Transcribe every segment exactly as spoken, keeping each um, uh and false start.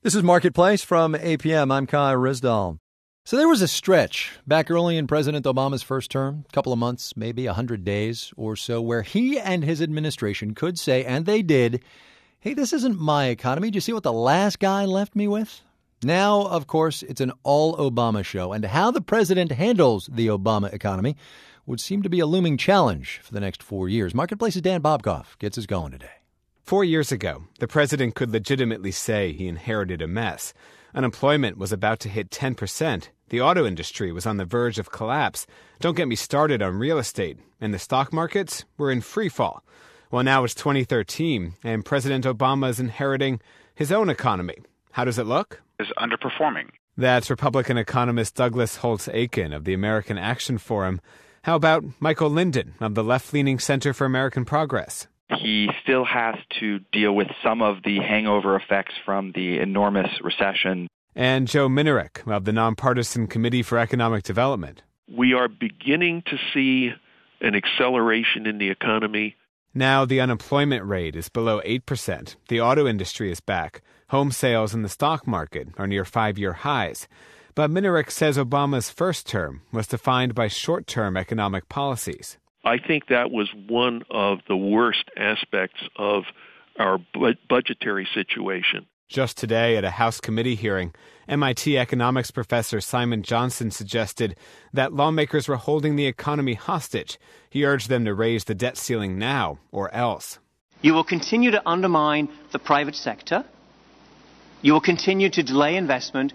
This is Marketplace from A P M. I'm Kai Rizdal. So there was a stretch back early in President Obama's first term, a couple of months, maybe one hundred days or so, where he and his administration could say, and they did, hey, this isn't my economy. Do you see what the last guy left me with? Now, of course, it's an all-Obama show, and how the president handles the Obama economy would seem to be a looming challenge for the next four years. Marketplace's Dan Bobkoff gets us going today. Four years ago, the president could legitimately say he inherited a mess. Unemployment was about to hit ten percent. The auto industry was on the verge of collapse. Don't get me started on real estate. And the stock markets were in free fall. Well, now it's twenty thirteen, and President Obama is inheriting his own economy. How does it look? Is underperforming. That's Republican economist Douglas Holtz-Eakin of the American Action Forum. How about Michael Linden of the left-leaning Center for American Progress? He still has to deal with some of the hangover effects from the enormous recession. And Joe Minarek of the Nonpartisan Committee for Economic Development. We are beginning to see an acceleration in the economy. Now the unemployment rate is below eight percent. The auto industry is back. Home sales in the stock market are near five-year highs. But Minarek says Obama's first term was defined by short-term economic policies. I think that was one of the worst aspects of our bu- budgetary situation. Just today at a House committee hearing, M I T economics professor Simon Johnson suggested that lawmakers were holding the economy hostage. He urged them to raise the debt ceiling now or else. You will continue to undermine the private sector. You will continue to delay investment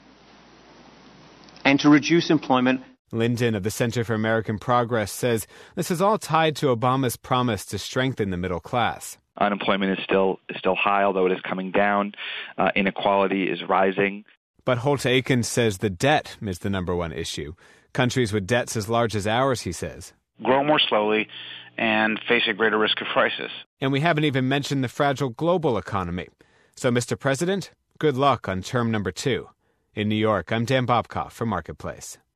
and to reduce employment. Linden of the Center for American Progress says this is all tied to Obama's promise to strengthen the middle class. Unemployment is still is still high, although it is coming down. Uh, inequality is rising. But Holtz-Eakin says the debt is the number one issue. Countries with debts as large as ours, he says, grow more slowly and face a greater risk of crisis. And we haven't even mentioned the fragile global economy. So, Mister President, good luck on term number two. In New York, I'm Dan Bobkoff for Marketplace.